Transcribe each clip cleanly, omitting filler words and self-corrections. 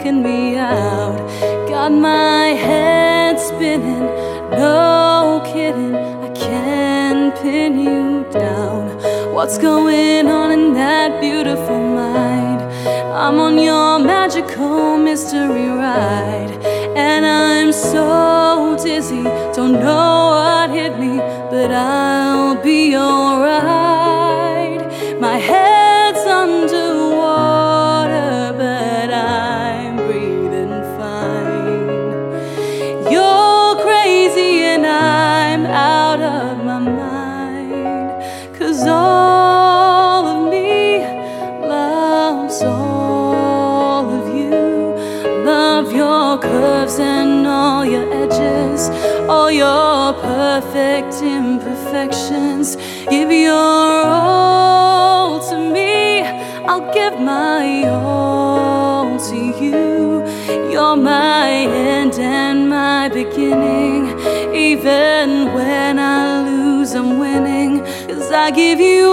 taken me out. Got my head spinning, no kidding, I can't pin you down. What's going on in that beautiful mind? I'm on your magical mystery ride, and I'm so dizzy, don't know what hit me, but I'll be alright. My head's underwater, but I'm breathing fine. You're crazy and I'm out of my mind, 'cause all of me loves all of you. Love your curves and all your edges, all your perfect imperfections. Give your all to me, I'll give my all to you. You're my end and my beginning. Even when I lose, I'm winning, 'cause I give you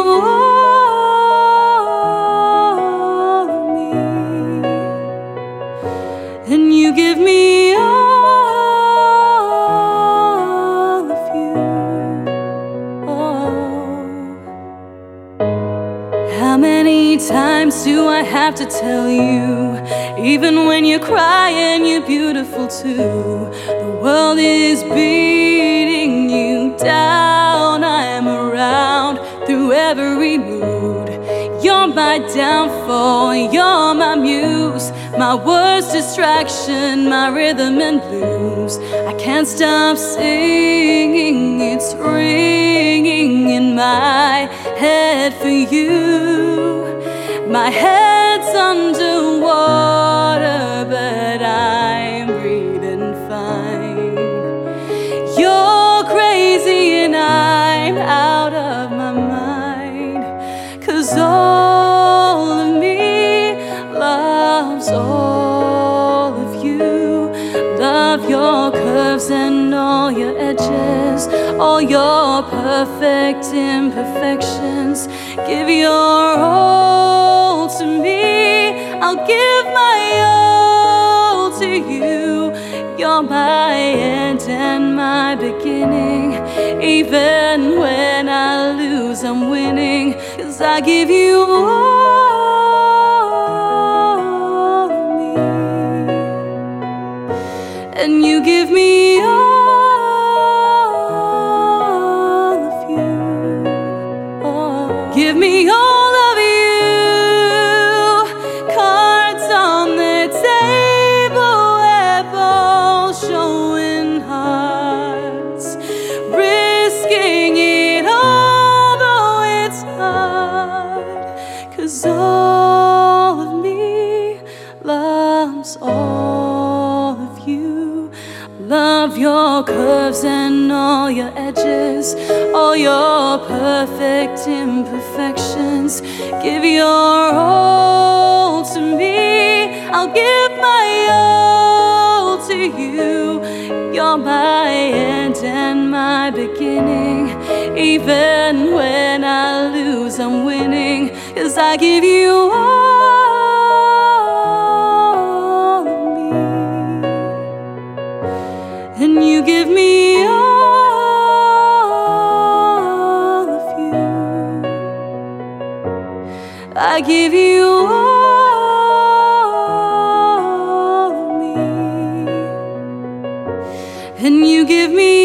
all of me, and you give me all of you. Oh. How many times do I have to tell you? Even when you're crying, you're beautiful too. The world is beating you down. I am around through every mood. You're my downfall, you're my muse, my worst distraction, my rhythm and blues. I can't stop singing, it's ringing in my head for you. My head's underwater, but I'm breathing fine. You're crazy and I'm out of my mind, 'cause all of me loves all of you. Love your curves and all your edges, all your perfect imperfections. Give your all to me, I'll give my all to you. You're my end and my beginning. Even when I lose, I'm winning, 'cause I give you all of me, and you give me all of you. Oh. Give me all of you, cards on the table, we're both showing hearts, risking it all though it's hard, 'cause all of me loves all of you. Love your curves and all your edges, all your perfect imperfections. Give your all to me, I'll give my all to you. You're my end and my beginning. Even when I lose, I'm winning, 'cause I give you all of me, and you give me all of you. I give you all of me, and you give me